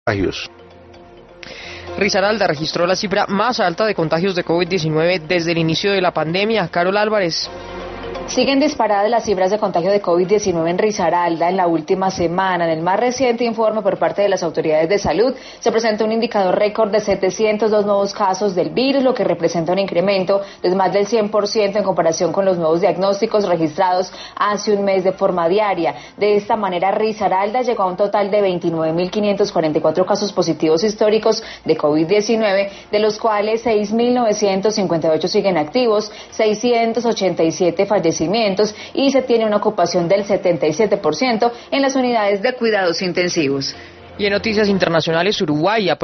contagios. Risaralda registró la cifra más alta de contagios de COVID-19 desde el inicio de la pandemia. Carol Álvarez. Siguen disparadas las cifras de contagio de COVID-19 en Risaralda en la última semana. En el más reciente informe por parte de las autoridades de salud se presentó un indicador récord de 702 nuevos casos del virus, lo que representa un incremento de más del 100% en comparación con los nuevos diagnósticos registrados hace un mes de forma diaria. De esta manera, Risaralda llegó a un total de 29.544 casos positivos históricos de COVID-19, de los cuales 6.958 siguen activos, 687 fallecimientos y se tiene una ocupación del 77% en las unidades de cuidados intensivos. Y en noticias internacionales, Uruguay